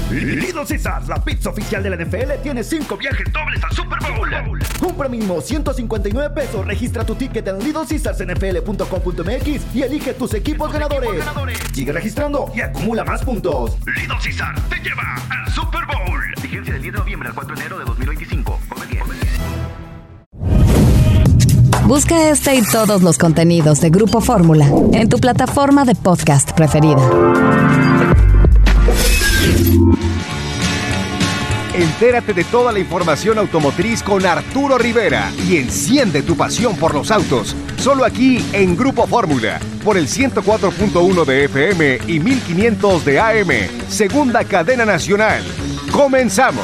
Little Caesars, la pizza oficial de la NFL, tiene 5 viajes dobles al Super Bowl. Compra mínimo $159. Registra tu ticket en LittleCaesarsNFL.com.mx y elige tus equipos ganadores. Sigue registrando y acumula más puntos. Little Caesars te lleva al Super Bowl. Vigencia del 10 de noviembre al 4 de enero de 2025. Come bien. Busca este y todos los contenidos de Grupo Fórmula en tu plataforma de podcast preferida. Entérate de toda la información automotriz con Arturo Rivera y enciende tu pasión por los autos. Solo aquí en Grupo Fórmula, por el 104.1 de FM y 1500 de AM. Segunda cadena nacional. Comenzamos.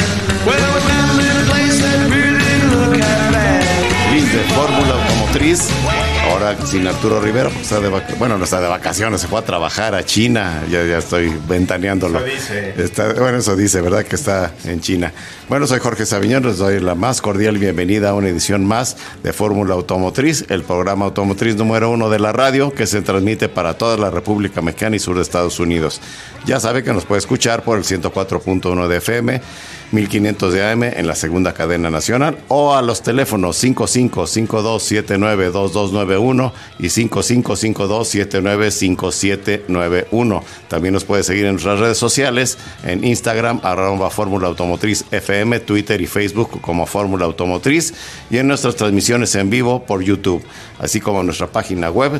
De Fórmula Automotriz, ahora sin Arturo Rivera, porque está de no está de vacaciones, se fue a trabajar a China, ya estoy ventaneándolo. Eso dice, ¿verdad? Que está en China. Bueno, soy Jorge Saviñón, les doy la más cordial bienvenida a una edición más de Fórmula Automotriz, el programa automotriz número 1 de la radio, que se transmite para toda la República Mexicana y sur de Estados Unidos. Ya sabe que nos puede escuchar por el 104.1 de FM, 1500 de AM en la segunda cadena nacional, o a los teléfonos 5552792291 y 5552795791. También nos puede seguir en nuestras redes sociales, en Instagram, @Fórmula Automotriz FM, Twitter y Facebook como Fórmula Automotriz, y en nuestras transmisiones en vivo por YouTube, así como en nuestra página web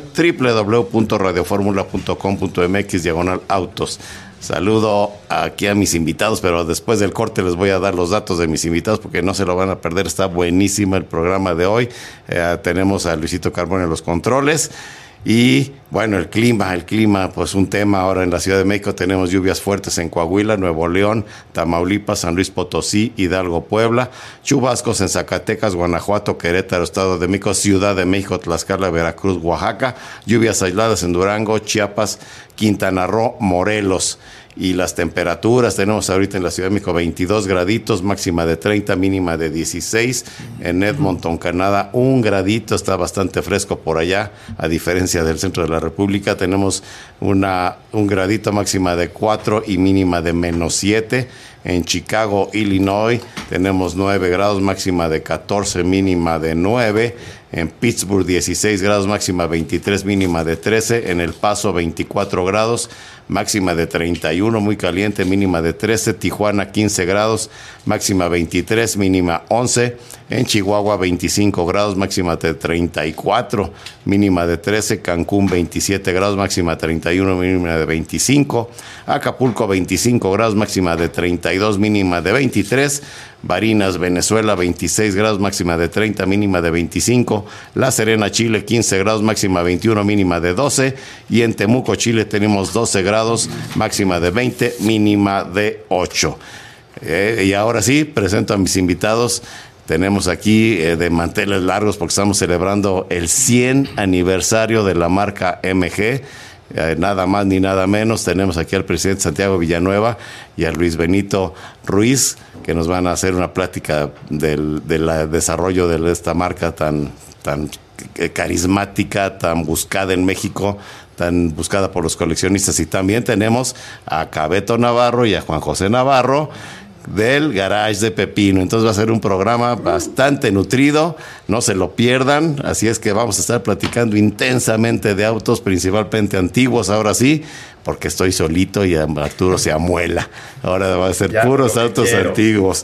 www.radioformula.com.mx/autos. Saludo aquí a mis invitados, pero después del corte les voy a dar los datos de mis invitados porque no se lo van a perder. Está buenísimo el programa de hoy. Tenemos a Luisito Carbone en los controles. Y bueno, el clima, pues un tema ahora en la Ciudad de México. Tenemos lluvias fuertes en Coahuila, Nuevo León, Tamaulipas, San Luis Potosí, Hidalgo, Puebla, chubascos en Zacatecas, Guanajuato, Querétaro, Estado de México, Ciudad de México, Tlaxcala, Veracruz, Oaxaca, lluvias aisladas en Durango, Chiapas, Quintana Roo, Morelos. Y las temperaturas, tenemos ahorita en la Ciudad de México 22 graditos, máxima de 30, mínima de 16. En Edmonton, Canadá, 1 gradito, está bastante fresco por allá, a diferencia del centro de la República. Tenemos un gradito, máxima de 4 y mínima de -7. En Chicago, Illinois, tenemos 9 grados, máxima de 14, mínima de 9. En Pittsburgh, 16 grados, máxima 23, mínima de 13. En El Paso, 24 grados, máxima de 31, muy caliente, mínima de 13. Tijuana, 15 grados, máxima 23, mínima 11. En Chihuahua, 25 grados, máxima de 34, mínima de 13. Cancún, 27 grados, máxima 31, mínima de 25. Acapulco, 25 grados, máxima de 32, mínima de 23. Barinas, Venezuela, 26 grados, máxima de 30, mínima de 25. La Serena, Chile, 15 grados, máxima 21, mínima de 12. Y en Temuco, Chile, tenemos 12 grados, máxima de 20, mínima de 8. Y ahora sí, presento a mis invitados. Tenemos aquí de manteles largos porque estamos celebrando el 100 aniversario de la marca MG. Nada más ni nada menos, tenemos aquí al presidente Santiago Villanueva y a Luis Benito Ruiz, que nos van a hacer una plática del desarrollo de esta marca tan carismática, tan buscada en México, tan buscada por los coleccionistas. Y también tenemos a Cabeto Navarro y a Juan José Navarro del Garage de Pepino. Entonces va a ser un programa bastante nutrido, no se lo pierdan. Así es que vamos a estar platicando intensamente de autos, principalmente antiguos, ahora sí, porque estoy solito y Arturo se amuela. Ahora va a ser puros autos antiguos.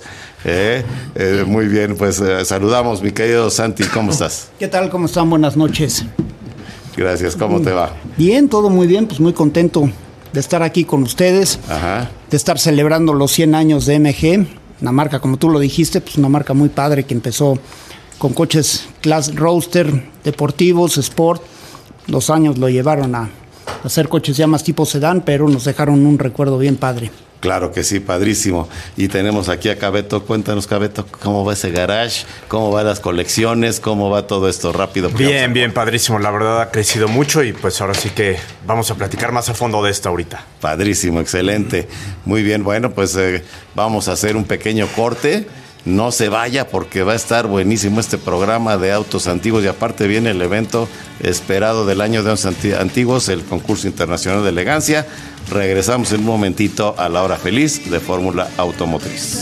Muy bien, pues saludamos, mi querido Santi, ¿cómo estás? ¿Qué tal? ¿Cómo están? Buenas noches. Gracias, ¿cómo te va? Bien, todo muy bien, pues muy contento de estar aquí con ustedes, de estar celebrando los 100 años de MG, una marca, como tú lo dijiste, pues una marca muy padre que empezó con coches Class Roadster, deportivos, Sport. Los años lo llevaron a hacer coches ya más tipo sedán, pero nos dejaron un recuerdo bien padre. Claro que sí, padrísimo. Y tenemos aquí a Cabeto. Cuéntanos, Cabeto, ¿cómo va ese garage? ¿Cómo van las colecciones? ¿Cómo va todo esto? Rápido. Bien, padrísimo. La verdad ha crecido mucho y pues ahora sí que vamos a platicar más a fondo de esto ahorita. Padrísimo, excelente. Muy bien, bueno, pues vamos a hacer un pequeño corte No se vaya porque va a estar buenísimo este programa de autos antiguos y aparte viene el evento esperado del año de autos antiguos, el concurso internacional de elegancia. Regresamos en un momentito a la hora feliz de Fórmula Automotriz.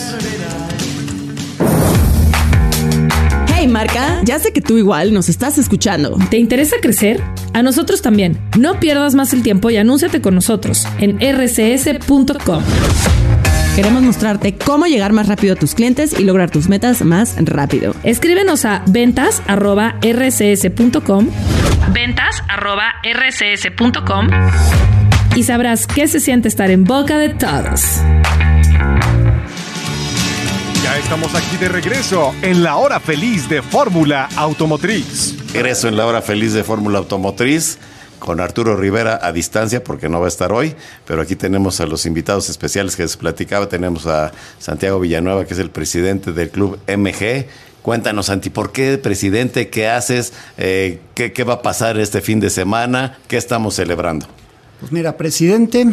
Hey Marca, ya sé que tú igual nos estás escuchando. ¿Te interesa crecer? A nosotros también. No pierdas más el tiempo y anúnciate con nosotros en rcs.com. Queremos mostrarte cómo llegar más rápido a tus clientes y lograr tus metas más rápido. Escríbenos a ventas@rcs.com, ventas@rcs.com, y sabrás qué se siente estar en boca de todos. Ya estamos aquí de regreso en la hora feliz de Fórmula Automotriz. Regreso en la hora feliz de Fórmula Automotriz con Arturo Rivera a distancia porque no va a estar hoy, pero aquí tenemos a los invitados especiales que les platicaba. Tenemos a Santiago Villanueva, que es el presidente del Club MG. Cuéntanos, Santi, ¿por qué presidente? ¿Qué haces? ¿Qué va a pasar este fin de semana? ¿Qué estamos celebrando? Pues mira, presidente,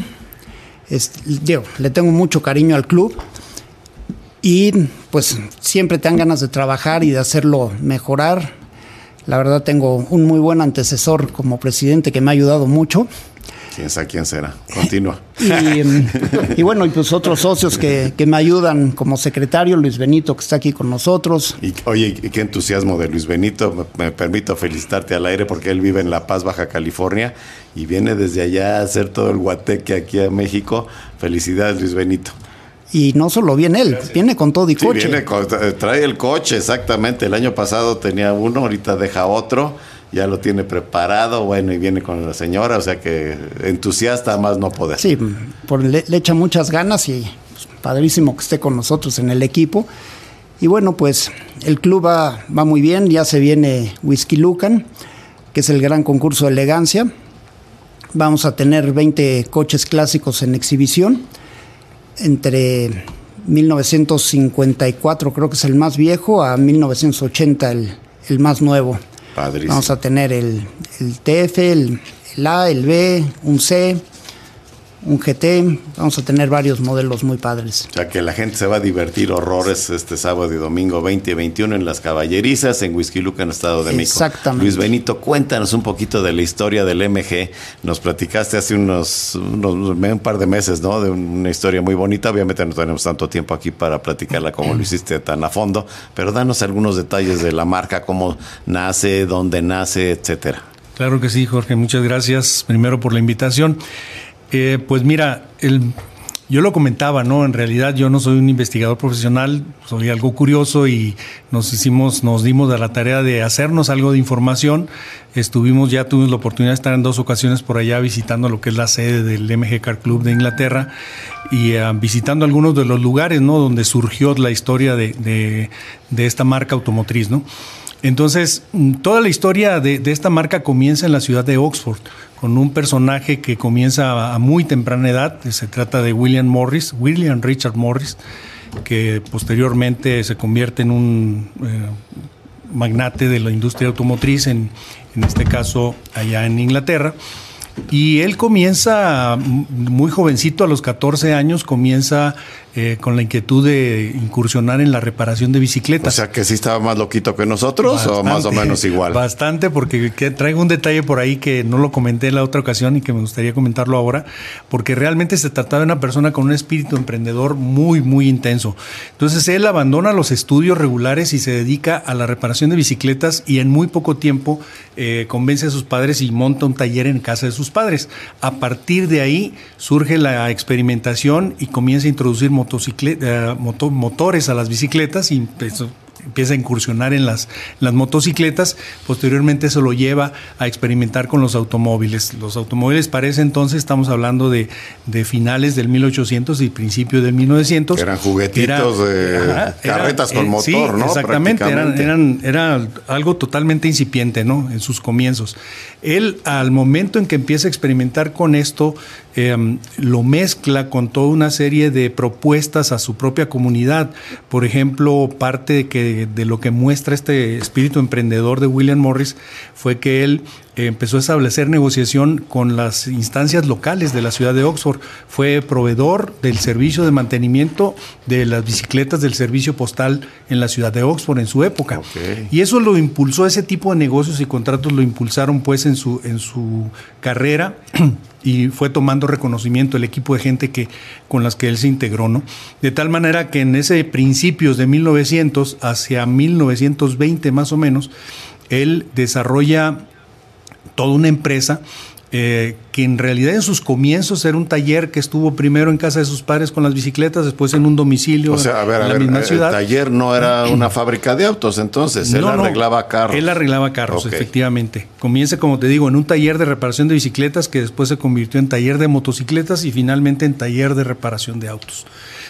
le tengo mucho cariño al club y pues siempre te dan ganas de trabajar y de hacerlo mejorar. La verdad tengo un muy buen antecesor como presidente que me ha ayudado mucho. ¿Quién será? Continúa. Y bueno, y pues otros socios que me ayudan como secretario, Luis Benito, que está aquí con nosotros. Y oye, qué entusiasmo de Luis Benito. Me permito felicitarte al aire porque él vive en La Paz, Baja California, y viene desde allá a hacer todo el guateque aquí a México. Felicidades, Luis Benito. Y no solo viene él, viene con todo y coche. Trae el coche, exactamente. El año pasado tenía uno, ahorita deja otro, ya lo tiene preparado, bueno, y viene con la señora, o sea que entusiasta más no poder. Sí, le echa muchas ganas y pues, padrísimo que esté con nosotros en el equipo. Y bueno, pues el club va muy bien, ya se viene Whisky Lucan, que es el gran concurso de elegancia. Vamos a tener 20 coches clásicos en exhibición. Entre 1954, creo que es el más viejo, a 1980, el más nuevo. Padrísimo. Vamos a tener el TF, el A, el B, un C, un GT. Vamos a tener varios modelos muy padres. O sea que la gente se va a divertir horrores este sábado y domingo 20 y 21 en Las Caballerizas, en Whisky Lucan, Estado de México. Exactamente. Luis Benito, cuéntanos un poquito de la historia del MG. Nos platicaste hace un par de meses, ¿no? De una historia muy bonita. Obviamente no tenemos tanto tiempo aquí para platicarla como lo hiciste tan a fondo, pero danos algunos detalles de la marca, cómo nace, dónde nace, etcétera. Claro que sí, Jorge. Muchas gracias primero por la invitación. Pues mira, yo lo comentaba, ¿no? En realidad yo no soy un investigador profesional, soy algo curioso y nos dimos a la tarea de hacernos algo de información. Tuvimos la oportunidad de estar en 2 ocasiones por allá visitando lo que es la sede del MG Car Club de Inglaterra y visitando algunos de los lugares, ¿no? Donde surgió la historia de esta marca automotriz, ¿no? Entonces, toda la historia de esta marca comienza en la ciudad de Oxford, con un personaje que comienza a muy temprana edad. Se trata de William Richard Morris, que posteriormente se convierte en un magnate de la industria automotriz, en este caso allá en Inglaterra. Y él comienza muy jovencito, a los 14 años, comienza con la inquietud de incursionar en la reparación de bicicletas. O sea que sí estaba más loquito que nosotros, bastante, o más o menos igual. Bastante, porque traigo un detalle por ahí que no lo comenté en la otra ocasión y que me gustaría comentarlo ahora, porque realmente se trataba de una persona con un espíritu emprendedor muy, muy intenso. Entonces él abandona los estudios regulares y se dedica a la reparación de bicicletas y en muy poco tiempo convence a sus padres y monta un taller en casa de sus padres. A partir de ahí surge la experimentación y comienza a introducir motores a las bicicletas y empieza a incursionar en las motocicletas. Posteriormente eso lo lleva a experimentar con los automóviles. Los automóviles para ese entonces, estamos hablando de finales del 1800 y principios del 1900. Eran juguetitos carretas con motor, sí, ¿no? Exactamente, era algo totalmente incipiente, ¿no? En sus comienzos. Él, al momento en que empieza a experimentar con esto, lo mezcla con toda una serie de propuestas a su propia comunidad. Por ejemplo, parte de lo que muestra este espíritu emprendedor de William Morris fue que él empezó a establecer negociación con las instancias locales de la ciudad de Oxford. Fue proveedor del servicio de mantenimiento de las bicicletas del servicio postal en la ciudad de Oxford en su época. Okay. Y eso lo impulsó, ese tipo de negocios y contratos lo impulsaron pues en su carrera y fue tomando reconocimiento el equipo de gente con las que él se integró, ¿no? De tal manera que en ese principios de 1900 hacia 1920 más o menos, él desarrolla toda una empresa que en realidad en sus comienzos era un taller que estuvo primero en casa de sus padres con las bicicletas, después en un domicilio en la misma ciudad. El taller no era una fábrica de autos, entonces él arreglaba carros. Él arreglaba carros, efectivamente. Comienza, como te digo, en un taller de reparación de bicicletas que después se convirtió en taller de motocicletas y finalmente en taller de reparación de autos.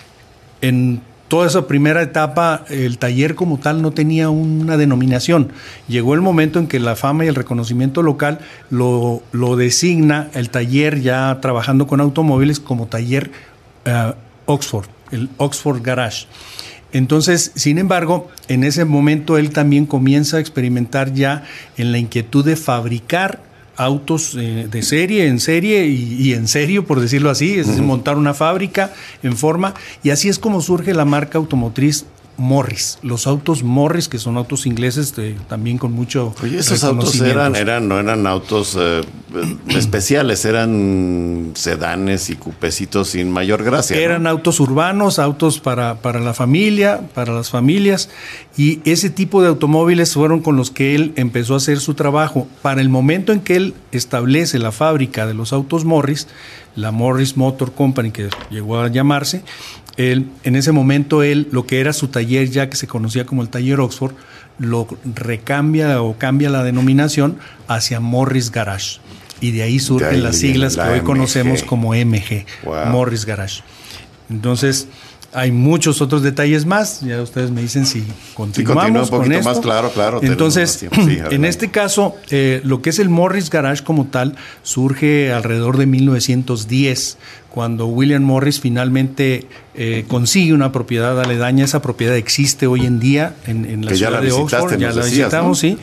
En toda esa primera etapa, el taller como tal no tenía una denominación. Llegó el momento en que la fama y el reconocimiento local lo designa el taller, ya trabajando con automóviles, como taller Oxford, el Oxford Garage. Entonces, sin embargo, en ese momento él también comienza a experimentar ya en la inquietud de fabricar autos de serie, en serie y en serio, por decirlo así, es decir, montar una fábrica en forma, y así es como surge la marca automotriz Morris. Los autos Morris, que son autos ingleses también con mucho esos autos no eran autos especiales, eran sedanes y cupecitos sin mayor gracia. Eran autos urbanos, autos para la familia, para las familias, y ese tipo de automóviles fueron con los que él empezó a hacer su trabajo. Para el momento en que él establece la fábrica de los autos Morris, la Morris Motor Company, que llegó a llamarse, en ese momento lo que era su taller, ya que se conocía como el taller Oxford, lo recambia o cambia la denominación hacia Morris Garage. Y de ahí surgen las siglas que hoy conocemos como MG, Morris Garage. Entonces, hay muchos otros detalles más. Ya ustedes me dicen si continuamos con esto. Más, claro. Entonces, en este caso, lo que es el Morris Garage como tal surge alrededor de 1910, cuando William Morris finalmente consigue una propiedad aledaña. Esa propiedad existe hoy en día en la ciudad de Oxford. Ya la visitamos, ¿no? Sí.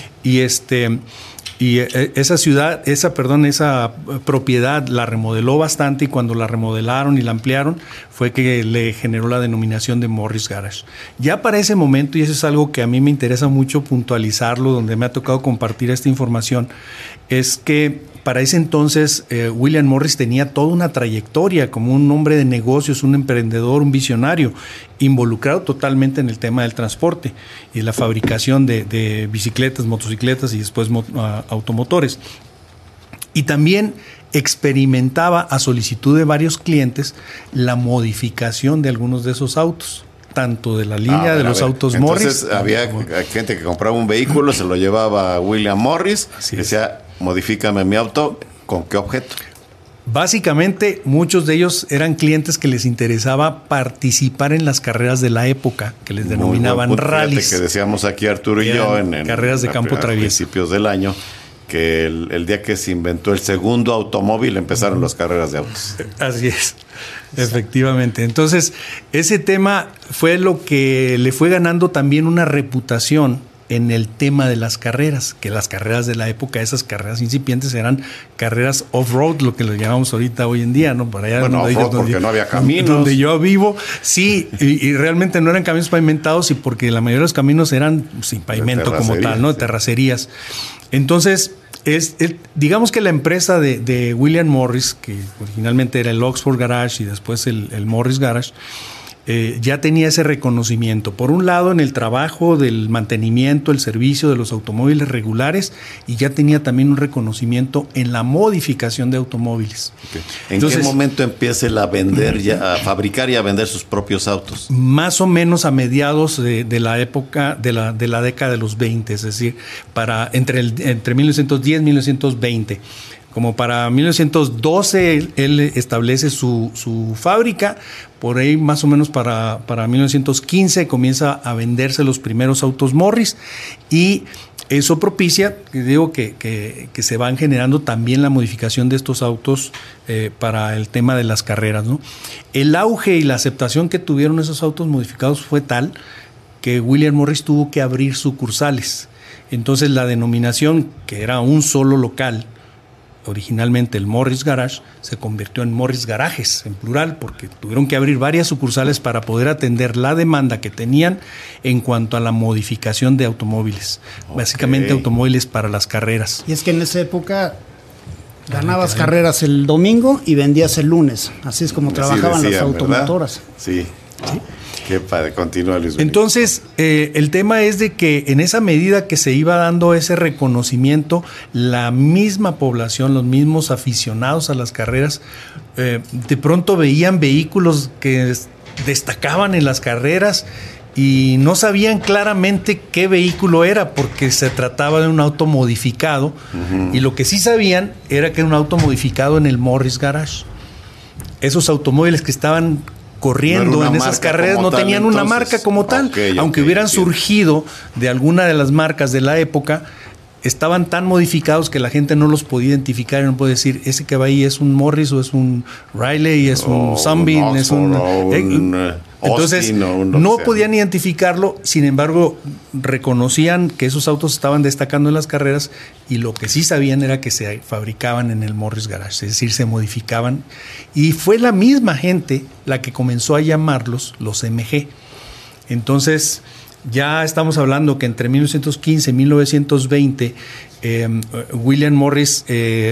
Y esa propiedad la remodeló bastante, y cuando la remodelaron y la ampliaron fue que le generó la denominación de Morris Garage. Ya para ese momento, y eso es algo que a mí me interesa mucho puntualizarlo, donde me ha tocado compartir esta información, es que para ese entonces William Morris tenía toda una trayectoria como un hombre de negocios, un emprendedor, un visionario, involucrado totalmente en el tema del transporte y la fabricación de bicicletas, motocicletas y después automotores. Y también experimentaba, a solicitud de varios clientes, la modificación de algunos de esos autos, tanto de la línea de los autos Morris. Entonces había gente que compraba un vehículo, se lo llevaba a William Morris, y decía: modifícame mi auto. ¿Con qué objeto? Básicamente, muchos de ellos eran clientes que les interesaba participar en las carreras de la época, que les denominaban rallies. Que decíamos aquí Arturo y yo en carreras de campo traviesa. A principios del año, que el día que se inventó el segundo automóvil empezaron las carreras de autos. Así es, efectivamente. Entonces, ese tema fue lo que le fue ganando también una reputación en el tema de las carreras, que las carreras de la época, esas carreras incipientes, eran carreras off-road, lo que le llamamos ahorita hoy en día, ¿no? Por allá porque no había caminos. Donde yo vivo, sí, y realmente no eran caminos pavimentados, y porque la mayoría de los caminos eran sin pavimento como tal, ¿no? De terracerías. Entonces, digamos que la empresa de William Morris, que originalmente era el Oxford Garage y después el Morris Garage, ya tenía ese reconocimiento. Por un lado, en el trabajo del mantenimiento, el servicio de los automóviles regulares, y ya tenía también un reconocimiento en la modificación de automóviles. Okay. Entonces, ¿en qué momento empieza él a fabricar y a vender sus propios autos? Más o menos a mediados de la época de la década de los 20, es decir, entre 1910 y 1920. Como para 1912 él establece su fábrica. Por ahí más o menos para 1915 comienza a venderse los primeros autos Morris, y eso propicia, digo, que se van generando también la modificación de estos autos para el tema de las carreras, ¿no? El auge y la aceptación que tuvieron esos autos modificados fue tal que William Morris tuvo que abrir sucursales. Entonces la denominación, que era un solo local, originalmente el Morris Garage, se convirtió en Morris Garajes, en plural, porque tuvieron que abrir varias sucursales para poder atender la demanda que tenían en cuanto a la modificación de automóviles. Básicamente automóviles para las carreras. Y es que en esa época ganabas carreras el domingo y vendías el lunes. Así es como trabajaban las automotoras. ¿Verdad? Sí. Qué padre, continúa Luis Benito. Entonces, el tema es de que en esa medida que se iba dando ese reconocimiento, la misma población, los mismos aficionados a las carreras, de pronto veían vehículos que destacaban en las carreras y no sabían claramente qué vehículo era porque se trataba de un auto modificado, y lo que sí sabían era que era un auto modificado en el Morris Garage. Esos automóviles que estaban corriendo en esas carreras no tenían una marca como tal, aunque hubieran surgido de alguna de las marcas de la época, estaban tan modificados que la gente no los podía identificar y no puede decir, ese que va ahí es un Morris o es un Riley, es un Sunbeam, es un... Entonces no podían identificarlo, sin embargo reconocían que esos autos estaban destacando en las carreras, y lo que sí sabían era que se fabricaban en el Morris Garage, es decir, se modificaban, y fue la misma gente la que comenzó a llamarlos los MG. Entonces ya estamos hablando que entre 1915 y 1920 William Morris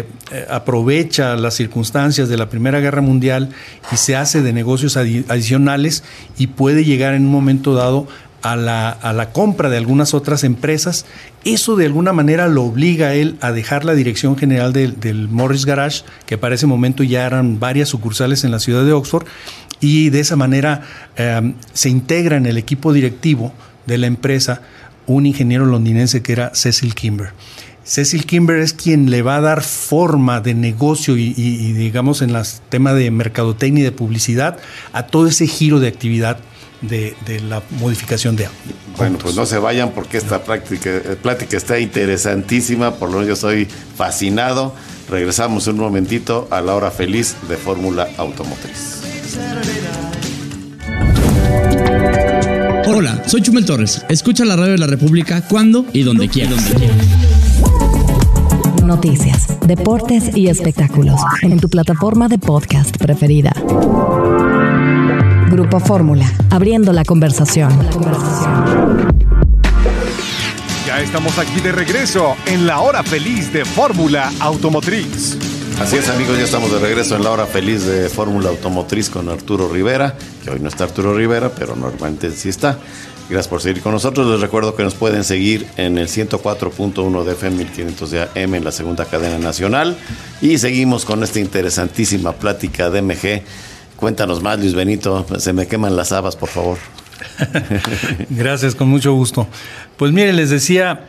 aprovecha las circunstancias de la Primera Guerra Mundial y se hace de negocios adicionales, y puede llegar en un momento dado a la compra de algunas otras empresas. Eso de alguna manera lo obliga a él a dejar la dirección general del Morris Garage, que para ese momento ya eran varias sucursales en la ciudad de Oxford, y de esa manera se integra en el equipo directivo de la empresa un ingeniero londinense que era Cecil Kimber. Cecil Kimber es quien le va a dar forma de negocio y digamos en los temas de mercadotecnia y de publicidad a todo ese giro de actividad de la modificación de autos. Bueno, pues no se vayan porque esta plática está interesantísima, por lo menos yo estoy fascinado. Regresamos un momentito a la hora feliz de Fórmula Automotriz. Hola, soy Chumel Torres. Escucha la radio de la República cuando y donde quieras. Noticias, deportes y espectáculos en tu plataforma de podcast preferida. Grupo Fórmula, abriendo la conversación. Ya estamos aquí de regreso en la hora feliz de Fórmula Automotriz. Así es, amigos, ya estamos de regreso en la hora feliz de Fórmula Automotriz con Arturo Rivera, que hoy no está Arturo Rivera, pero normalmente sí está. Gracias por seguir con nosotros. Les recuerdo que nos pueden seguir en el 104.1 de FM 1500 de AM en la segunda cadena nacional. Y seguimos con esta interesantísima plática de MG. Cuéntanos más, Luis Benito. Se me queman las habas, por favor. Gracias, con mucho gusto. Pues miren, les decía,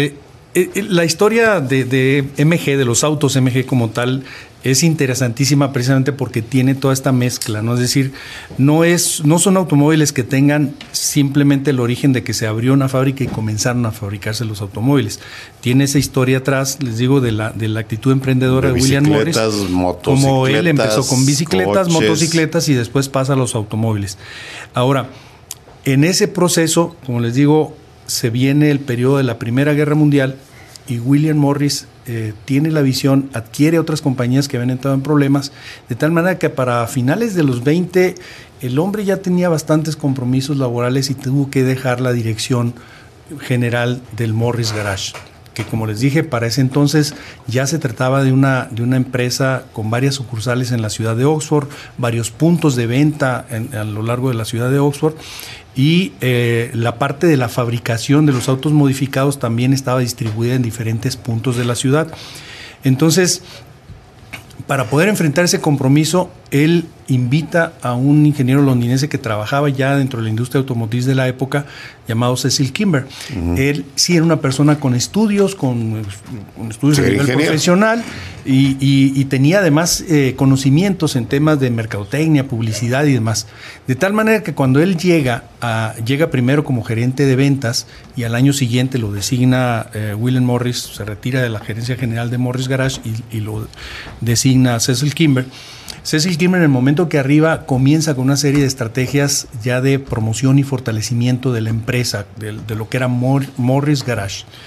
la historia de MG, de los autos MG como tal, es interesantísima precisamente porque tiene toda esta mezcla, ¿no? Es decir, no son automóviles que tengan simplemente el origen de que se abrió una fábrica y comenzaron a fabricarse los automóviles. Tiene esa historia atrás, les digo, de la actitud emprendedora de William Morris. Como él empezó con bicicletas, coches, motocicletas, y después pasa a los automóviles. Ahora, en ese proceso, como les digo, se viene el periodo de la Primera Guerra Mundial y William Morris tiene la visión, adquiere otras compañías que habían entrado en problemas, de tal manera que para finales de los 20 el hombre ya tenía bastantes compromisos laborales y tuvo que dejar la dirección general del Morris Garage, que como les dije, para ese entonces ya se trataba de una empresa con varias sucursales en la ciudad de Oxford, varios puntos de venta a lo largo de la ciudad de Oxford, y la parte de la fabricación de los autos modificados también estaba distribuida en diferentes puntos de la ciudad. Entonces, para poder enfrentar ese compromiso, él invita a un ingeniero londinense que trabajaba ya dentro de la industria automotriz de la época, llamado Cecil Kimber. Él sí era una persona con estudios, con estudios de nivel profesional, y tenía además conocimientos en temas de mercadotecnia, publicidad y demás. De tal manera que cuando él llega primero como gerente de ventas, y al año siguiente lo designa William Morris, se retira de la gerencia general de Morris Garage y lo designa Cecil Kimber. Cecil Kimber, en el momento que arriba, comienza con una serie de estrategias ya de promoción y fortalecimiento de la empresa, de lo que era Morris Garage.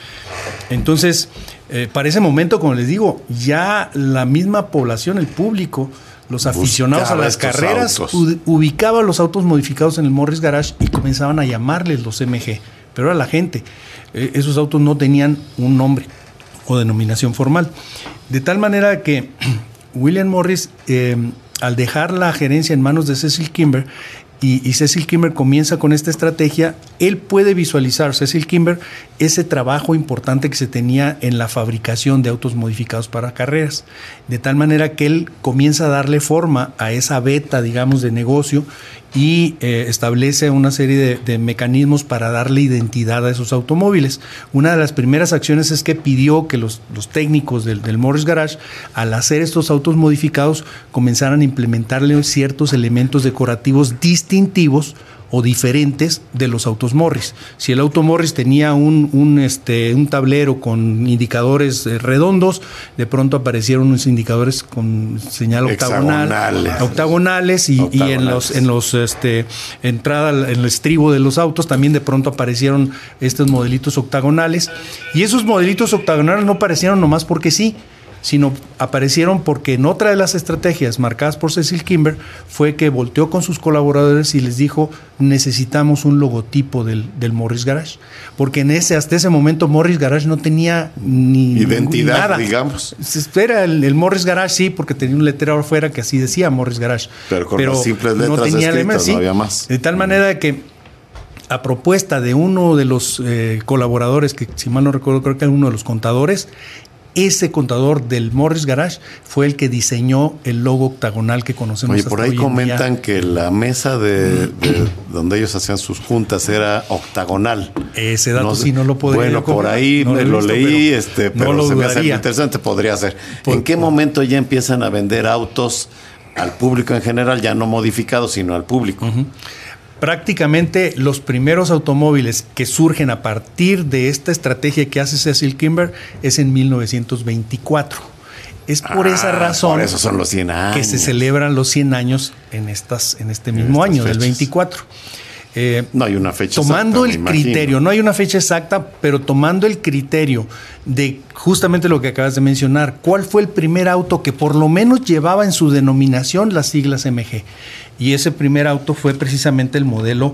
Entonces, para ese momento, como les digo, ya la misma población, el público, los aficionados buscaba a las carreras, ubicaba los autos modificados en el Morris Garage y comenzaban a llamarles los MG. Pero era la gente. Esos autos no tenían un nombre o denominación formal. De tal manera que William Morris, al dejar la gerencia en manos de Cecil Kimber, y Cecil Kimber comienza con esta estrategia, él puede visualizar, Cecil Kimber, ese trabajo importante que se tenía en la fabricación de autos modificados para carreras, de tal manera que él comienza a darle forma a esa beta, digamos, de negocio y establece una serie de mecanismos para darle identidad a esos automóviles. Una de las primeras acciones es que pidió que los técnicos del Morris Garage, al hacer estos autos modificados, comenzaran a implementarle ciertos elementos decorativos distintivos o diferentes de los autos Morris. Si el auto Morris tenía un tablero con indicadores redondos, de pronto aparecieron unos indicadores con señal octagonales y en los entrada en el estribo de los autos también de pronto aparecieron estos modelitos octagonales, y esos modelitos octagonales no aparecieron nomás porque sí, sino aparecieron porque en otra de las estrategias marcadas por Cecil Kimber fue que volteó con sus colaboradores y les dijo: necesitamos un logotipo del Morris Garage, porque hasta ese momento Morris Garage no tenía ni identidad, nada. Digamos. Era el Morris Garage, sí, porque tenía un letrero afuera que así decía Morris Garage, pero con las simples letras no tenía escritas, sí, no había más. De tal manera que, a propuesta de uno de los colaboradores, que si mal no recuerdo creo que era uno de los contadores, ese contador del Morris Garage fue el que diseñó el logo octagonal que conocemos. Oye, por ahí comentan que la mesa de donde ellos hacían sus juntas era octagonal. Ese dato sí no lo podría. Bueno, por ahí no lo leí, pero no se me hace interesante, podría ser. ¿En qué momento ya empiezan a vender autos al público en general, ya no modificados, sino al público? Uh-huh. Prácticamente los primeros automóviles que surgen a partir de esta estrategia que hace Cecil Kimber es en 1924. Es por esa razón por eso son los 100 años. Que se celebran los 100 años en este mismo año, fechas. Del 24. No hay una fecha tomando exacta, el criterio, no hay una fecha exacta, pero tomando el criterio de justamente lo que acabas de mencionar, ¿cuál fue el primer auto que por lo menos llevaba en su denominación las siglas MG? Y ese primer auto fue precisamente el modelo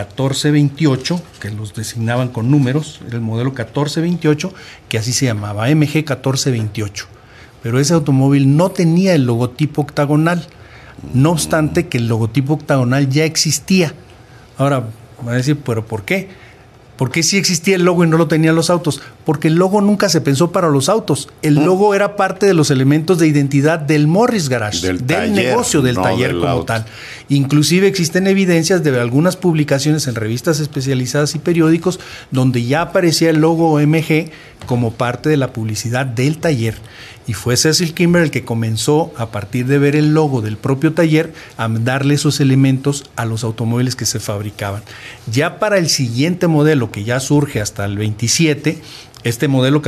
1428, que los designaban con números, era el modelo 1428, que así se llamaba, MG 1428. Pero ese automóvil no tenía el logotipo octagonal, no obstante que el logotipo octagonal ya existía. Ahora, van a decir, ¿pero por qué? ¿Por qué sí existía el logo y no lo tenían los autos? Porque el logo nunca se pensó para los autos. El logo era parte de los elementos de identidad del Morris Garage, del negocio, del taller como tal. Inclusive existen evidencias de algunas publicaciones en revistas especializadas y periódicos donde ya aparecía el logo MG como parte de la publicidad del taller. Y fue Cecil Kimber el que comenzó, a partir de ver el logo del propio taller, a darle esos elementos a los automóviles que se fabricaban. Ya para el siguiente modelo, que ya surge hasta el 27, este modelo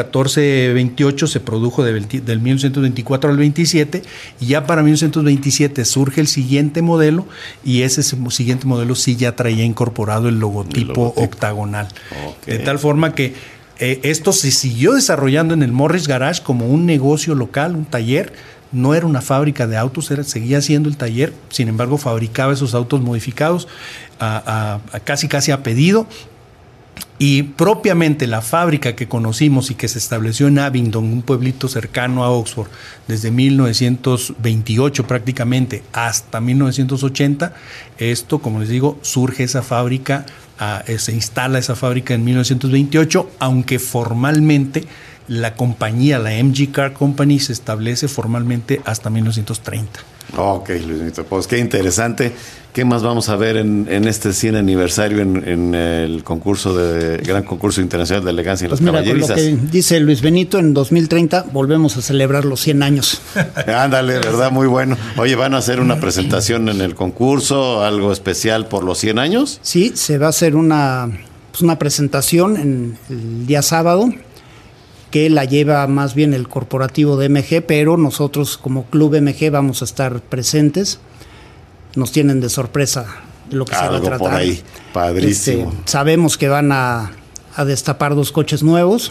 1428 se produjo del 1924 al 27, y ya para 1927 surge el siguiente modelo, y ese siguiente modelo sí ya traía incorporado el logotipo octagonal. Okay. De tal forma que esto se siguió desarrollando en el Morris Garage como un negocio local, un taller. No era una fábrica de autos, seguía siendo el taller. Sin embargo, fabricaba esos autos modificados casi a pedido. Y propiamente la fábrica que conocimos y que se estableció en Abingdon, un pueblito cercano a Oxford, desde 1928 prácticamente hasta 1980, esto, como les digo, surge esa fábrica, se instala esa fábrica en 1928, aunque formalmente la compañía, la MG Car Company, se establece formalmente hasta 1930. Ok, Luisito, pues qué interesante. ¿Qué más vamos a ver en este 100 aniversario en el gran concurso internacional de elegancia en las caballerizas? Con lo que dice Luis Benito, en 2030 volvemos a celebrar los 100 años. Ándale, ¿verdad? Muy bueno. Oye, ¿van a hacer una presentación en el concurso, algo especial por los 100 años? Sí, se va a hacer una presentación el día sábado, que la lleva más bien el corporativo de MG, pero nosotros como Club MG vamos a estar presentes. Nos tienen de sorpresa lo que se va a tratar. Por ahí, padrísimo. Sabemos que van a destapar 2 coches nuevos,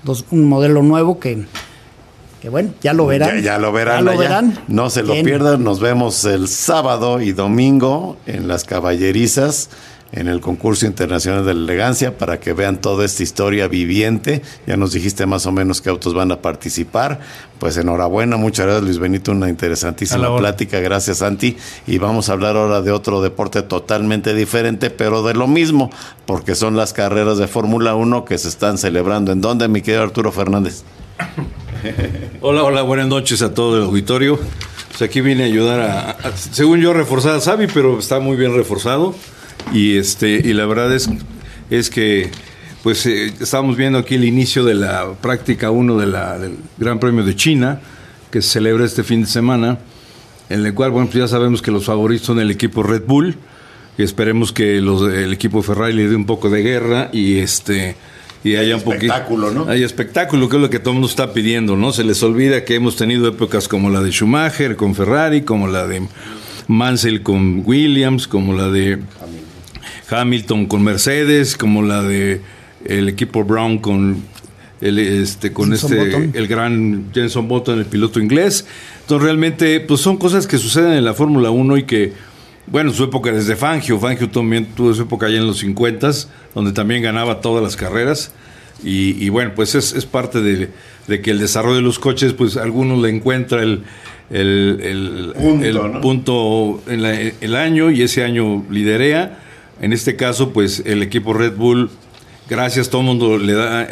un modelo nuevo que bueno, ya lo verán. Ya lo verán. No se lo pierdan. Nos vemos el sábado y domingo en las caballerizas, en el concurso internacional de la elegancia, para que vean toda esta historia viviente. Ya nos dijiste más o menos qué autos van a participar. Pues enhorabuena, muchas gracias Luis Benito, una interesantísima plática, gracias Santi. Y vamos a hablar ahora de otro deporte totalmente diferente, pero de lo mismo, porque son las carreras de Fórmula 1 que se están celebrando. ¿En dónde, mi querido Arturo Fernández? Hola, buenas noches a todo el auditorio. Pues aquí vine a ayudar según yo, reforzar a Xavi, pero está muy bien reforzado. Y la verdad es que pues estamos viendo aquí el inicio de la práctica 1 del Gran Premio de China, que se celebra este fin de semana, en el cual, bueno, pues ya sabemos que los favoritos son el equipo Red Bull, y esperemos que el equipo Ferrari le dé un poco de guerra y haya un poquito espectáculo, ¿no? Hay espectáculo, que es lo que todo el mundo está pidiendo, ¿no? Se les olvida que hemos tenido épocas como la de Schumacher con Ferrari, como la de Mansell con Williams, como la de Hamilton con Mercedes, como la de el equipo Brown con el gran Jenson Button, el piloto inglés. Entonces realmente pues son cosas que suceden en la Fórmula 1 y que, bueno, su época desde Fangio también tuvo su época allá en los 50s, donde también ganaba todas las carreras, y bueno, pues es parte de que el desarrollo de los coches, pues algunos le encuentra el punto en el año, y ese año liderea. En este caso, pues el equipo Red Bull, gracias, todo el mundo le da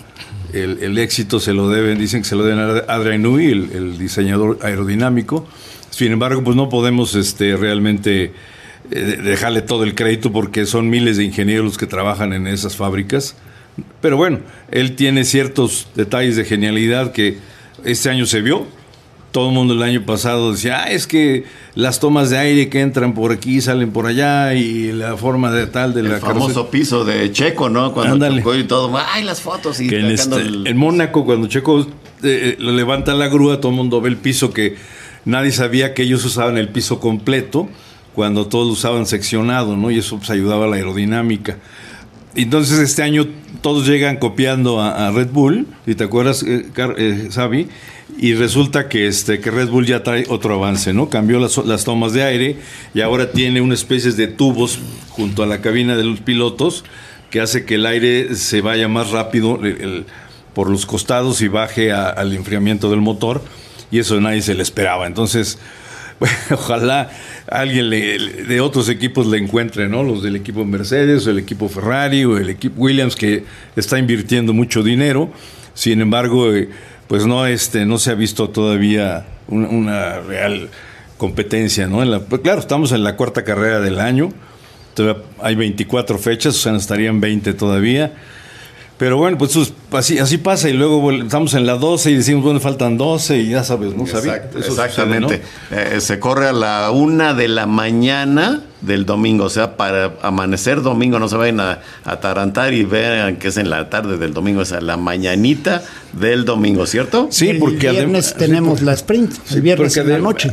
el éxito, se lo deben, dicen que se lo deben a Adrian Newey, el diseñador aerodinámico. Sin embargo, pues no podemos realmente dejarle todo el crédito, porque son miles de ingenieros los que trabajan en esas fábricas. Pero bueno, él tiene ciertos detalles de genialidad que este año se vio. Todo el mundo el año pasado decía, es que las tomas de aire que entran por aquí salen por allá, y la forma de tal de el famoso piso de Checo, ¿no? Cuando tocó y todo, las fotos. Y que en Mónaco, cuando Checo lo levanta la grúa, todo el mundo ve el piso, que nadie sabía que ellos usaban el piso completo, cuando todos lo usaban seccionado, ¿no? Y eso pues ayudaba a la aerodinámica. Entonces este año todos llegan copiando a Red Bull, y te acuerdas, Xavi, y resulta que Red Bull ya trae otro avance, ¿no? Cambió las tomas de aire, y ahora tiene una especie de tubos junto a la cabina de los pilotos, que hace que el aire se vaya más rápido por los costados y baje al enfriamiento del motor, y eso nadie se le esperaba. Entonces, bueno, ojalá alguien de otros equipos le encuentre, ¿no? Los del equipo Mercedes, o el equipo Ferrari, o el equipo Williams, que está invirtiendo mucho dinero. Sin embargo, pues no se ha visto todavía una real competencia, ¿no? Claro, estamos en la cuarta carrera del año, todavía hay 24 fechas, o sea, estarían 20 todavía. Pero bueno, pues así pasa, y luego estamos en la 12 y decimos, bueno, faltan 12, y ya sabes, ¿no? Exactamente. Sucede, ¿no? Se corre a la 1 de la mañana del domingo, o sea, para amanecer domingo, no se vayan a atarantar y vean que es en la tarde del domingo, es a la mañanita del domingo, ¿cierto? Sí, porque el viernes tenemos la sprint, el viernes en la noche.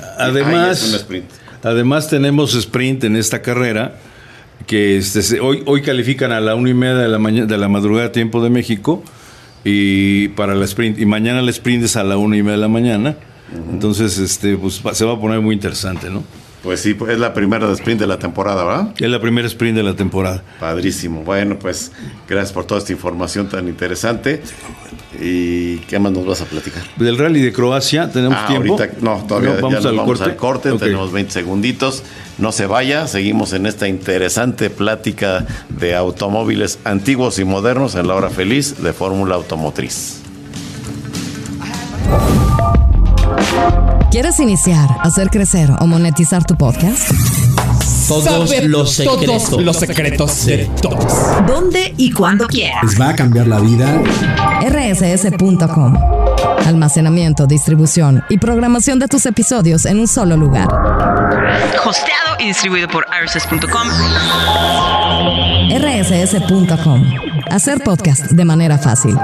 Además tenemos sprint en esta carrera, que hoy califican a la 1:30 de la madrugada, tiempo de México, y para la sprint, y mañana el sprint es a la 1:30 de la mañana. Entonces pues se va a poner muy interesante, ¿no? Pues sí, es la primera sprint de la temporada, ¿verdad? Es la primera sprint de la temporada. Padrísimo. Bueno, pues gracias por toda esta información tan interesante. ¿Y qué más nos vas a platicar? Del Rally de Croacia, ¿tenemos tiempo? Ahorita, todavía vamos al corte. Okay. Tenemos 20 segunditos. No se vaya, seguimos en esta interesante plática de automóviles antiguos y modernos en la hora feliz de Fórmula Automotriz. ¿Quieres iniciar, hacer crecer o monetizar tu podcast? Todos los secretos de todos. ¿Dónde y cuándo quieras? Les va a cambiar la vida. rss.com. Almacenamiento, distribución y programación de tus episodios en un solo lugar. Hosteado y distribuido por rss.com. rss.com. Hacer podcast de manera fácil.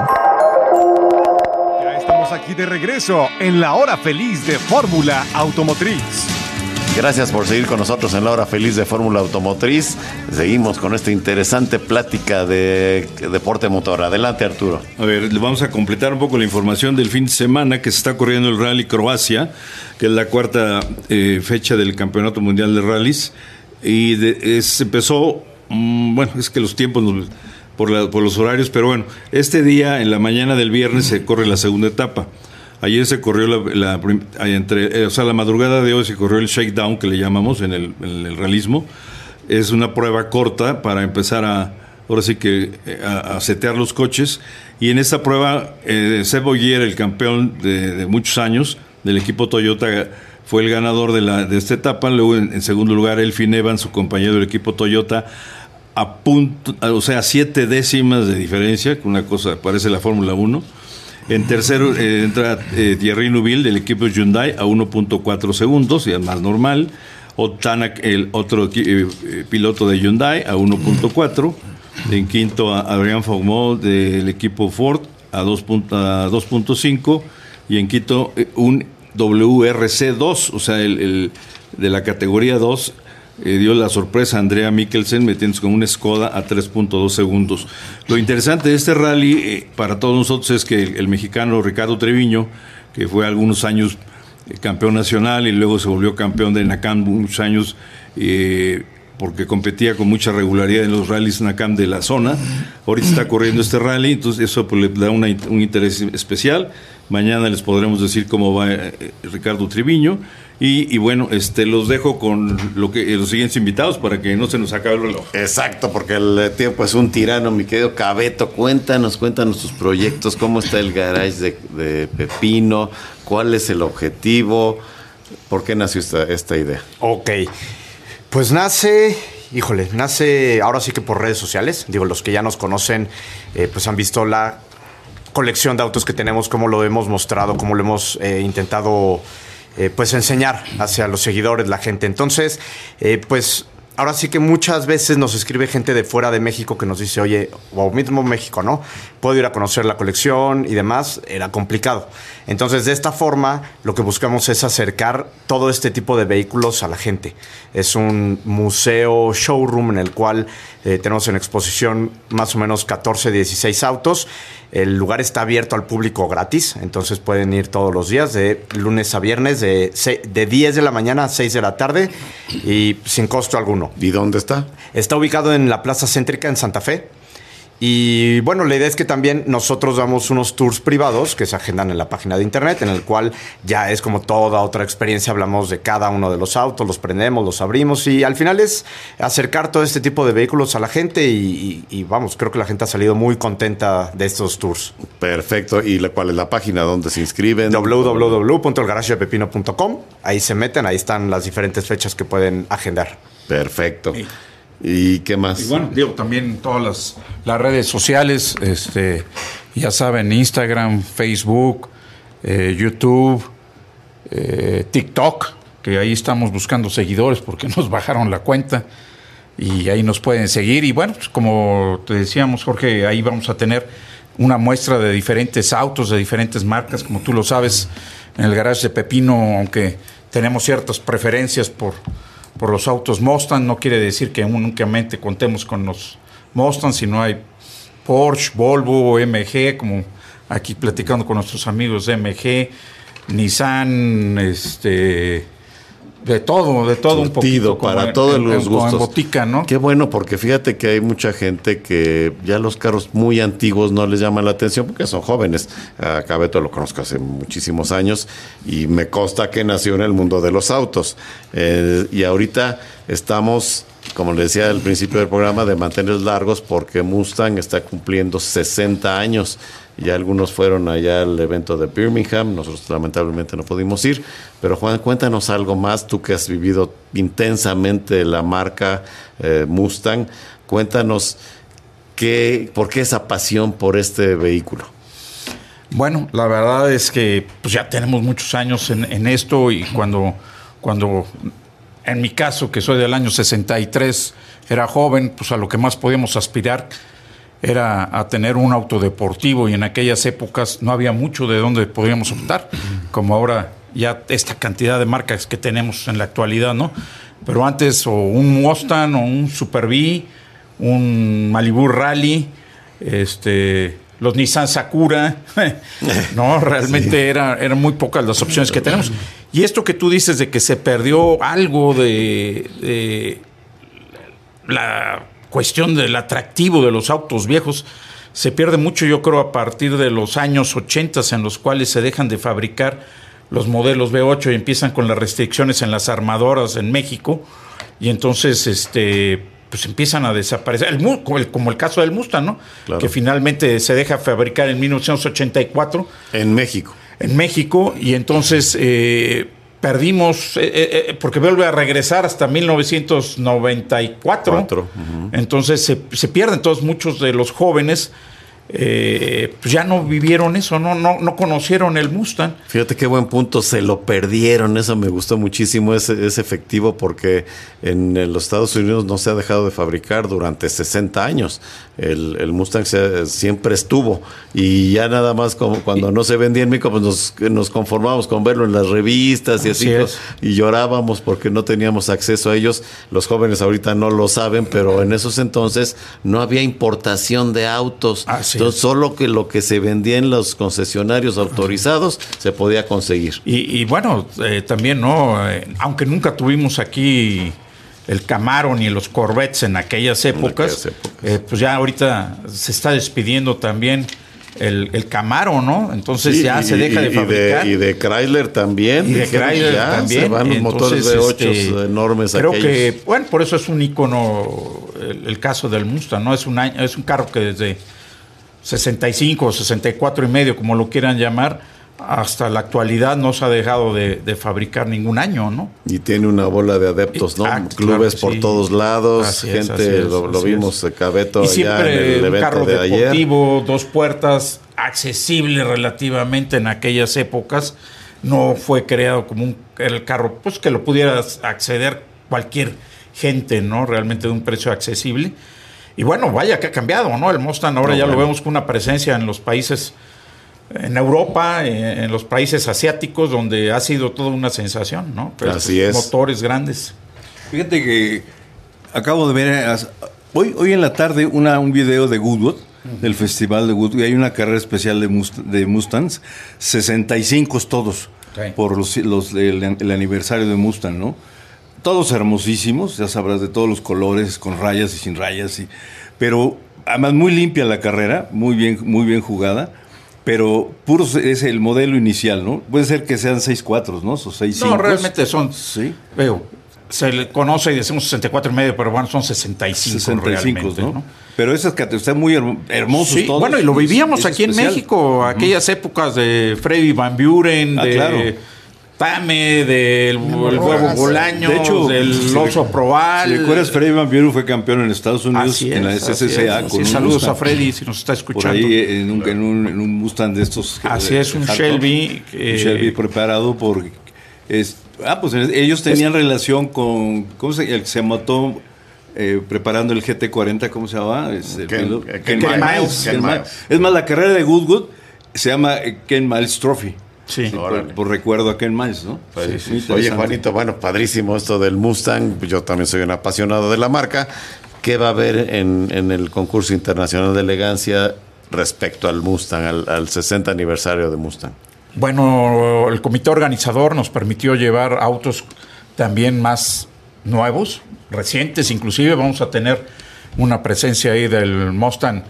Ya estamos aquí de regreso en la hora feliz de Fórmula Automotriz. Gracias por seguir con nosotros en la hora feliz de Fórmula Automotriz. Seguimos con esta interesante plática de deporte motor. Adelante, Arturo. A ver, vamos a completar un poco la información del fin de semana que se está corriendo el Rally Croacia, que es la cuarta fecha del Campeonato Mundial de Rallys. Y empezó, bueno, es que los tiempos por los horarios, pero bueno, este día, en la mañana del viernes, se corre la segunda etapa. Ayer se corrió la madrugada de hoy se corrió el shakedown, que le llamamos en el realismo. Es una prueba corta para empezar a setear los coches. Y en esta prueba, Seb Ogier, el campeón de muchos años del equipo Toyota, fue el ganador de esta etapa. Luego, en segundo lugar, Elfyn Evans, su compañero del equipo Toyota, a 7 décimas de diferencia, que una cosa parece la Fórmula 1. En tercero entra Thierry Neuville del equipo Hyundai a 1.4 segundos, y es más normal. Tanak, el otro piloto de Hyundai, a 1.4. En quinto, Adrián Fogmó del equipo Ford a 2.5. Y en quinto, un WRC2, o sea, el de la categoría 2, dio la sorpresa a Andrea Mikkelsen metiéndose con un Skoda a 3.2 segundos. Lo interesante de este rally para todos nosotros es que el mexicano Ricardo Treviño, que fue algunos años campeón nacional y luego se volvió campeón de NACAM muchos años, porque competía con mucha regularidad en los rallies NACAM de la zona. Ahorita está corriendo este rally, entonces eso pues, le da un interés especial. Mañana les podremos decir cómo va Ricardo Treviño. Y bueno, los dejo con los siguientes invitados para que no se nos acabe el reloj. Exacto, porque el tiempo es un tirano, mi querido Cabeto. Cuéntanos tus proyectos, cómo está el garage de Pepino, cuál es el objetivo, por qué nació esta idea. Ok, pues nace ahora sí que por redes sociales. Digo, los que ya nos conocen, pues han visto la colección de autos que tenemos, cómo lo hemos mostrado, cómo lo hemos intentado pues enseñar hacia los seguidores, la gente. Entonces, pues ahora sí que muchas veces nos escribe gente de fuera de México que nos dice, oye, o mismo México, ¿no? Puedo ir a conocer la colección y demás. Era complicado. Entonces, de esta forma, lo que buscamos es acercar todo este tipo de vehículos a la gente. Es un museo, showroom, en el cual tenemos en exposición más o menos 14, 16 autos. El lugar está abierto al público gratis, entonces pueden ir todos los días, de lunes a viernes, de 10 de la mañana a 6 de la tarde y sin costo alguno. ¿Y dónde está? Está ubicado en la Plaza Céntrica en Santa Fe. Y bueno, la idea es que también nosotros damos unos tours privados que se agendan en la página de internet, en el cual ya es como toda otra experiencia. Hablamos de cada uno de los autos, los prendemos, los abrimos y al final es acercar todo este tipo de vehículos a la gente y vamos, creo que la gente ha salido muy contenta de estos tours. Perfecto. ¿Y cuál es la página donde se inscriben? www.elgaragedepepino.com. Ahí se meten, ahí están las diferentes fechas que pueden agendar. Perfecto. ¿Y qué más? Y bueno, digo, también todas las redes sociales, ya saben, Instagram, Facebook, YouTube, TikTok, que ahí estamos buscando seguidores porque nos bajaron la cuenta y ahí nos pueden seguir. Y bueno, pues como te decíamos, Jorge, ahí vamos a tener una muestra de diferentes autos, de diferentes marcas, como tú lo sabes, en el garage de Pepino, aunque tenemos ciertas preferencias por los autos Mustang, no quiere decir que únicamente contemos con los Mustang, sino hay Porsche, Volvo, MG, como aquí platicando con nuestros amigos de MG, Nissan, de todo surtido, un poquito. Para todos los gustos. En botica, ¿no? Qué bueno, porque fíjate que hay mucha gente que ya los carros muy antiguos no les llaman la atención porque son jóvenes. A Cabeto lo conozco hace muchísimos años y me consta que nació en el mundo de los autos. Y ahorita estamos, como le decía al principio del programa, de mantenerlos largos porque Mustang está cumpliendo 60 años. Ya algunos fueron allá al evento de Birmingham, nosotros lamentablemente no pudimos ir, pero Juan, cuéntanos algo más, tú que has vivido intensamente la marca Mustang, cuéntanos por qué esa pasión por este vehículo. Bueno, la verdad es que pues ya tenemos muchos años en esto y cuando en mi caso, que soy del año 63, era joven, pues a lo que más podíamos aspirar era a tener un auto deportivo y en aquellas épocas no había mucho de dónde podíamos optar, como ahora ya esta cantidad de marcas que tenemos en la actualidad, ¿no? Pero antes, o un Mustang, o un Super Bee, un Malibu Rally, los Nissan Sakura, no, realmente eran muy pocas las opciones que tenemos. Y esto que tú dices de que se perdió algo de la cuestión del atractivo de los autos viejos, se pierde mucho, yo creo, a partir de los años 80, en los cuales se dejan de fabricar los modelos V8 y empiezan con las restricciones en las armadoras en México, y entonces pues empiezan a desaparecer, como el caso del Mustang, ¿no? Claro. Que finalmente se deja fabricar en 1984. En México. En México, y entonces perdimos, porque vuelve a regresar hasta 1994. Entonces se pierden todos, muchos de los jóvenes pues ya no vivieron eso, no conocieron el Mustang. Fíjate qué buen punto, se lo perdieron. Eso me gustó muchísimo, es efectivo, porque en los Estados Unidos no se ha dejado de fabricar durante 60 años. El Mustang siempre estuvo, y ya nada más como cuando no se vendía en México, pues nos conformamos con verlo en las revistas y así, y llorábamos porque no teníamos acceso a ellos. Los jóvenes ahorita no lo saben, pero en esos entonces no había importación de autos. Entonces, solo que lo que se vendía en los concesionarios autorizados se podía conseguir. Y bueno, también, ¿no? Aunque nunca tuvimos aquí el Camaro ni los Corvettes en aquellas épocas, pues ya ahorita se está despidiendo también el Camaro, ¿no? Entonces sí, ya se deja de fabricar. Y de Chrysler también. Y de Chrysler también. Se van los motores V8 enormes. Creo que, bueno, por eso es un ícono el caso del Mustang, ¿no? Es un carro que desde 65 o 64 y medio, como lo quieran llamar, hasta la actualidad no se ha dejado de fabricar ningún año, ¿no? Y tiene una bola de adeptos, ¿no? Clubes por todos lados, gente, lo vimos, Cabeto, allá en el evento carro de ayer. Deportivo, 2 puertas, accesible relativamente en aquellas épocas. No fue creado como el carro, pues que lo pudieras acceder cualquier gente, ¿no? Realmente de un precio accesible. Y bueno, vaya que ha cambiado, ¿no? El Mustang ahora lo vemos con una presencia en los países, en Europa, en los países asiáticos, donde ha sido toda una sensación, ¿no? Pero así es. Motores grandes. Fíjate que acabo de ver hoy en la tarde un video de Goodwood, del Festival de Goodwood, y hay una carrera especial de Mustangs, 65 todos, por el aniversario de Mustang, ¿no? Todos hermosísimos, ya sabrás, de todos los colores, con rayas y sin rayas, pero además muy limpia la carrera, muy bien jugada, pero puro es el modelo inicial, ¿no? Puede ser que sean 6.4, ¿no? O 6.5. No, realmente son, se le conoce y decimos 64 y medio, pero bueno, son 65 realmente, ¿no? Pero esas que están muy hermosos todos. Bueno, y lo vivíamos aquí en México, aquellas épocas de Freddy Van Buren, Tame, del Huevo Bolaño, de hecho, del Oso Proal. Si recuerdas, Freddy Van Buren fue campeón en Estados Unidos en la SCCA. Saludos a Freddy si nos está escuchando. Por ahí en un Mustang de estos. Así es, un Shelby. Un Shelby preparado por... pues ellos tenían relación con... ¿Cómo se mató preparando el GT40? ¿Cómo se llama? Ken Miles. Es más, la carrera de Goodwood se llama Ken Miles Trophy. Sí, por recuerdo a Ken Miles, ¿no? Oye, Juanito, bueno, padrísimo esto del Mustang. Yo también soy un apasionado de la marca. ¿Qué va a haber en el concurso internacional de elegancia respecto al Mustang, al 60 aniversario de Mustang? Bueno, el comité organizador nos permitió llevar autos también más nuevos, recientes inclusive. Vamos a tener una presencia ahí del Mustang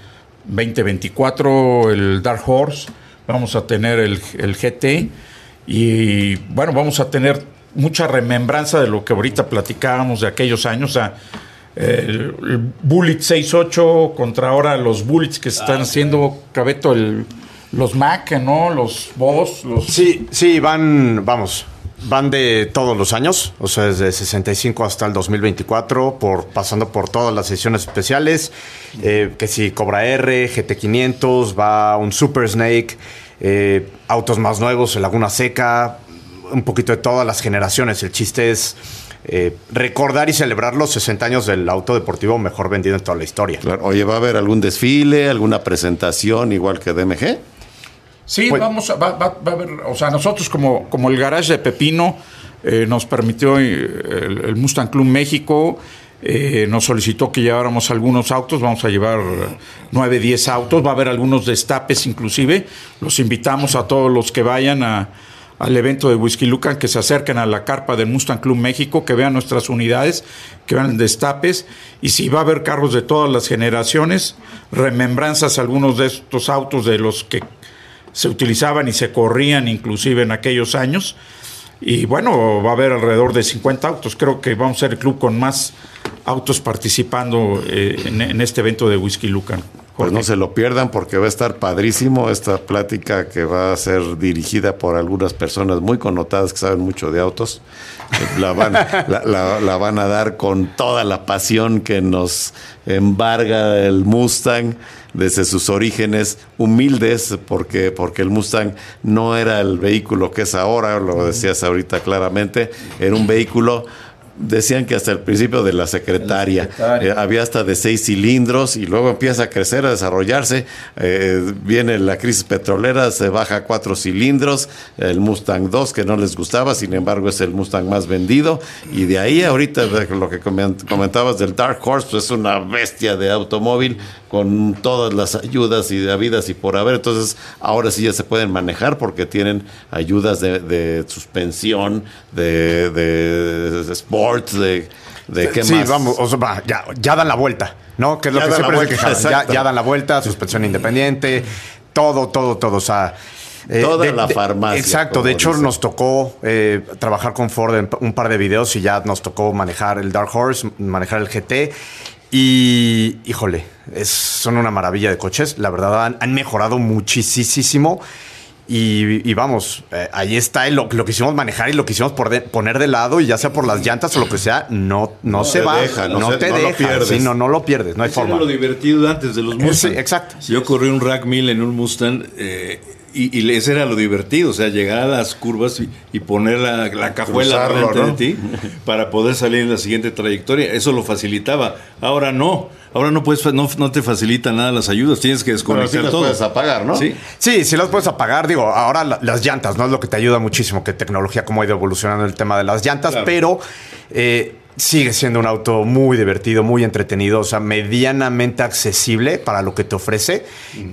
2024, el Dark Horse. Vamos a tener el GT y bueno, vamos a tener mucha remembranza de lo que ahorita platicábamos de aquellos años. O sea, el Bullet 6.8 contra ahora los Bullets que se están haciendo, Cabeto, los Mac, ¿no? Los Boss. Sí, van de todos los años, o sea, desde 65 hasta el 2024, pasando por todas las ediciones especiales, que si Cobra R, GT500, va un Super Snake, autos más nuevos, el Laguna Seca, un poquito de todas las generaciones. El chiste es recordar y celebrar los 60 años del auto deportivo mejor vendido en toda la historia. Claro. Oye, ¿va a haber algún desfile, alguna presentación igual que DMG? Sí, va a haber, o sea, nosotros como el garage de Pepino nos permitió el Mustang Club México, nos solicitó que lleváramos algunos autos, vamos a llevar 9, 10 autos, va a haber algunos destapes inclusive, los invitamos a todos los que vayan al evento de Whisky Lucan, que se acerquen a la carpa del Mustang Club México, que vean nuestras unidades, que vean destapes, y sí va a haber carros de todas las generaciones, remembranzas algunos de estos autos de los que se utilizaban y se corrían inclusive en aquellos años, y bueno, va a haber alrededor de 50 autos, creo que vamos a ser el club con más autos participando en este evento de Whisky Lucan. Pues no se lo pierdan porque va a estar padrísimo esta plática que va a ser dirigida por algunas personas muy connotadas que saben mucho de autos. La van a dar con toda la pasión que nos embarga el Mustang desde sus orígenes humildes, porque el Mustang no era el vehículo que es ahora, lo decías ahorita claramente, era un vehículo. Decían que hasta el principio de la secretaria. Había hasta de 6 cilindros y luego empieza a crecer, a desarrollarse. Viene la crisis petrolera, se baja a 4 cilindros, el Mustang 2 que no les gustaba, sin embargo es el Mustang más vendido, y de ahí ahorita lo que comentabas del Dark Horse, pues es una bestia de automóvil con todas las ayudas y habidas y por haber. Entonces ahora sí ya se pueden manejar porque tienen ayudas de suspensión, de sport, de qué sí, más. Vamos, o sea, ya dan la vuelta, ¿no? Que es lo que siempre se quejan. Ya dan la vuelta, suspensión independiente, todo, o sea... la farmacia. Exacto, de hecho dicen. nos tocó trabajar con Ford en un par de videos y ya nos tocó manejar el Dark Horse, manejar el GT. Y, híjole, son una maravilla de coches. La verdad, han mejorado muchísimo. Y vamos, ahí está lo que hicimos manejar y lo que hicimos poner de lado, y ya sea por las llantas o lo que sea, no se va, no te deja. Lo pierdes. Sí, no lo pierdes, no hay forma. Era lo divertido antes de los Mustang. Sí, exacto. Yo corrí un Rack 1000 en un Mustang y ese era lo divertido, o sea, llegar a las curvas y poner la cajuela delante de ti para poder salir en la siguiente trayectoria. Eso lo facilitaba. Ahora no puedes, no te facilita nada las ayudas, tienes que desconectar todo. Las puedes apagar, ¿no? Sí las puedes apagar. Digo, ahora las llantas, ¿no? Es lo que te ayuda muchísimo, que tecnología, cómo ha ido evolucionando el tema de las llantas, claro. Pero sigue siendo un auto muy divertido, muy entretenido, o sea, medianamente accesible para lo que te ofrece.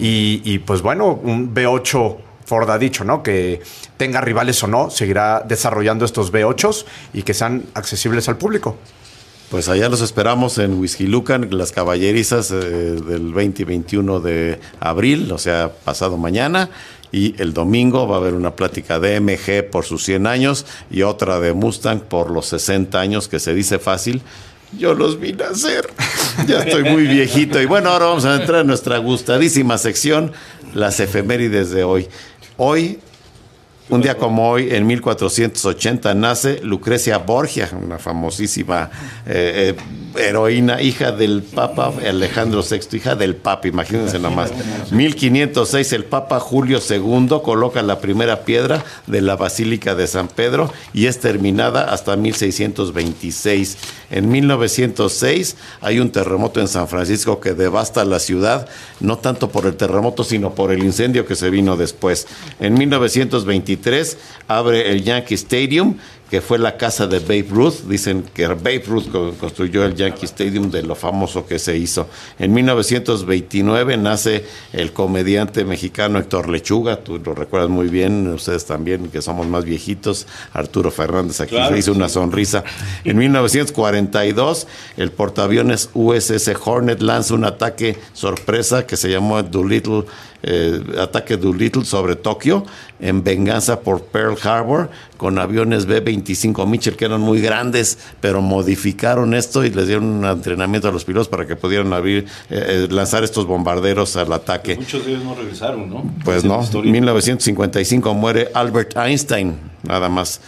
Y pues bueno, un V8, Ford ha dicho, ¿no? Que tenga rivales o no, seguirá desarrollando estos V8s y que sean accesibles al público. Pues allá los esperamos en Whisky Lucan, las caballerizas del 20 y 21 de abril, o sea, pasado mañana. Y el domingo va a haber una plática de MG por sus 100 años y otra de Mustang por los 60 años, que se dice fácil. Yo los vine a hacer. Ya estoy muy viejito. Y bueno, ahora vamos a entrar en nuestra gustadísima sección, las efemérides de hoy. Hoy, un día como hoy, en 1480, nace Lucrecia Borgia, una famosísima heroína, hija del Papa Alejandro VI, hija del Papa, imagínense nomás. 1506, el Papa Julio II coloca la primera piedra de la Basílica de San Pedro y es terminada hasta 1626. En 1906 hay un terremoto en San Francisco que devasta la ciudad, no tanto por el terremoto, sino por el incendio que se vino después. En 1923 abre el Yankee Stadium, que fue la casa de Babe Ruth. Dicen que Babe Ruth construyó el Yankee Stadium de lo famoso que se hizo. En 1929 nace el comediante mexicano Héctor Lechuga, tú lo recuerdas muy bien, ustedes también, que somos más viejitos. Arturo Fernández aquí claro, le hizo una sonrisa. En 1942 el portaaviones USS Hornet lanza un ataque sorpresa que se llamó Doolittle, ataque Doolittle sobre Tokio, en venganza por Pearl Harbor, con aviones B-25 Mitchell, que eran muy grandes, pero modificaron esto y les dieron un entrenamiento a los pilotos para que pudieran lanzar estos bombarderos al ataque. Pues muchos de ellos no regresaron, ¿no? Pues no. En 1955 muere Albert Einstein, nada más.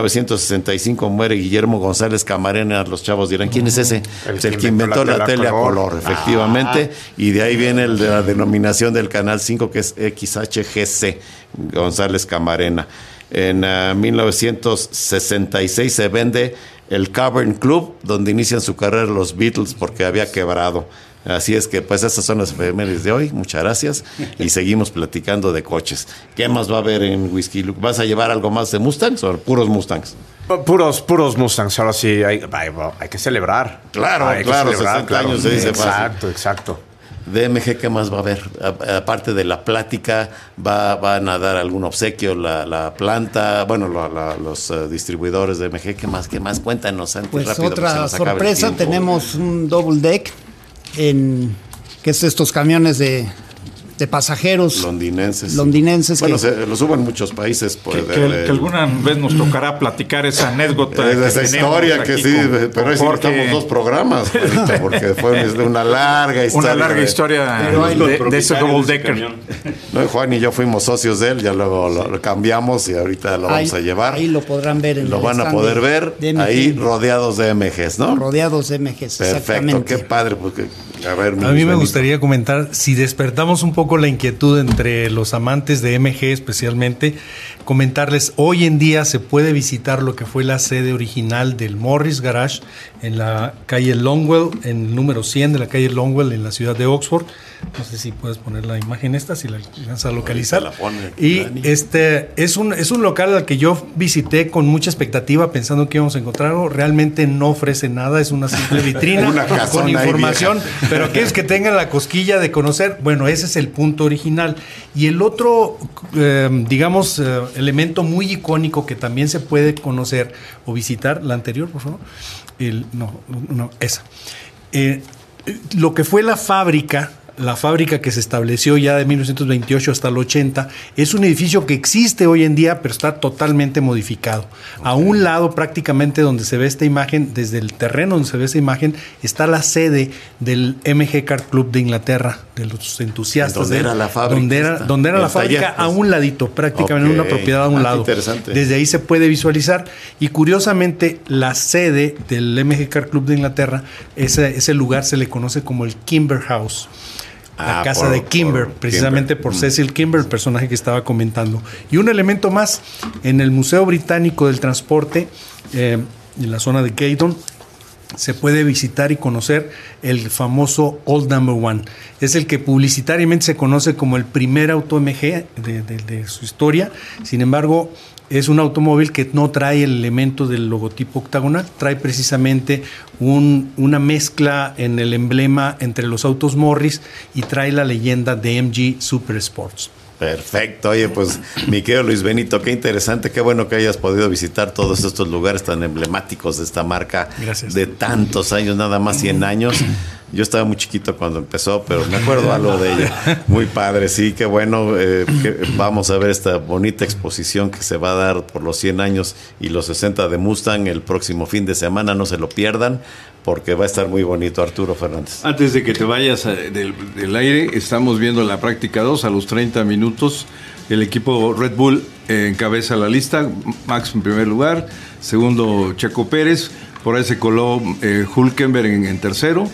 1965 muere Guillermo González Camarena. Los chavos dirán, ¿quién es ese? El que inventó la tele a color, efectivamente. Y de ahí viene el de la denominación del Canal 5, que es XHGC, González Camarena. En 1966 se vende el Cavern Club, donde inician su carrera los Beatles porque había quebrado. Así es que pues estas son las efemérides de hoy. Muchas gracias y seguimos platicando de coches. ¿Qué más va a haber en Whisky Luke? ¿Vas a llevar algo más de Mustangs o puros Mustangs? Puros Mustangs. Ahora sí hay que celebrar. Claro, hay claro, que celebrar, 60 años se dice fácil. Exacto. DMG, ¿qué más va a haber? Aparte de la plática, van a dar algún obsequio, la planta, bueno, los distribuidores de DMG, ¿qué más? Cuéntanos antes, pues rápido. Otra sorpresa, tenemos un double deck, que es estos camiones de pasajeros londinenses. Bueno, se lo suben muchos países. Que alguna vez nos tocará platicar esa anécdota. Esa historia que sí, pero ahí sí necesitamos 2 programas, Juanito, porque fue una larga historia. Una larga historia de ese double decker. No, Juan y yo fuimos socios de él, ya luego lo cambiamos y ahorita lo vamos a llevar. Ahí lo podrán ver. Lo van a poder ver ahí rodeados de MGs, ¿no? Rodeados de MGs, perfecto, qué padre. Porque, a mí me gustaría comentar, si despertamos un poco la inquietud entre los amantes de MG especialmente, comentarles, hoy en día se puede visitar lo que fue la sede original del Morris Garage en la calle Longwell, en el número 100 de la calle Longwell en la ciudad de Oxford. No sé si puedes poner la imagen si la alcanzas a localizar. Y es un local al que yo visité con mucha expectativa pensando que íbamos a encontrarlo. Realmente no ofrece nada, es una simple vitrina con información, pero aquellos que tengan la cosquilla de conocer, bueno, ese es el punto original. Y el otro, elemento muy icónico que también se puede conocer o visitar, la anterior, por favor. Esa. Lo que fue la fábrica que se estableció ya de 1928 hasta el 80, es un edificio que existe hoy en día, pero está totalmente modificado. A un lado, prácticamente donde se ve esta imagen, desde el terreno donde se ve esta imagen, está la sede del MG Car Club de Inglaterra, de los entusiastas. ¿Dónde era la fábrica? Donde era la fábrica, a un ladito, prácticamente en una propiedad a un lado. Interesante. Desde ahí se puede visualizar. Y curiosamente, la sede del MG Car Club de Inglaterra, ese lugar se le conoce como el Kimber House. La casa de Kimber, precisamente por Cecil Kimber, el personaje que estaba comentando. Y un elemento más, en el Museo Británico del Transporte, en la zona de Gaydon, se puede visitar y conocer el famoso Old Number One. Es el que publicitariamente se conoce como el primer auto MG de su historia. Sin embargo, es un automóvil que no trae el elemento del logotipo octagonal, trae precisamente una mezcla en el emblema entre los autos Morris y trae la leyenda de MG Super Sports. Perfecto. Oye, pues mi querido Luis Benito, qué interesante, qué bueno que hayas podido visitar todos estos lugares tan emblemáticos de esta marca. Gracias. De tantos años, nada más 100 años. Yo estaba muy chiquito cuando empezó, pero me acuerdo algo de ella. Muy padre, sí, qué bueno. Que vamos a ver esta bonita exposición que se va a dar por los 100 años y los 60 de Mustang el próximo fin de semana. No se lo pierdan, porque va a estar muy bonito. Arturo Fernández. Antes de que te vayas del aire, estamos viendo la práctica 2 a los 30 minutos. El equipo Red Bull encabeza la lista. Max en primer lugar, segundo Checo Pérez, por ahí se coló Hülkenberg en tercero.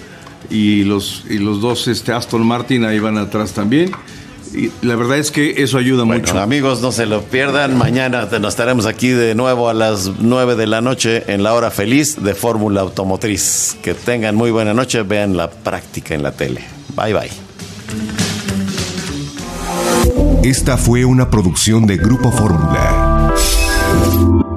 Y los dos Aston Martin ahí van atrás también. Y la verdad es que eso ayuda mucho. Amigos, no se lo pierdan. Mañana nos estaremos aquí de nuevo a las 9 de la noche en la hora feliz de Fórmula Automotriz. Que tengan muy buena noche. Vean la práctica en la tele. Bye, bye. Esta fue una producción de Grupo Fórmula.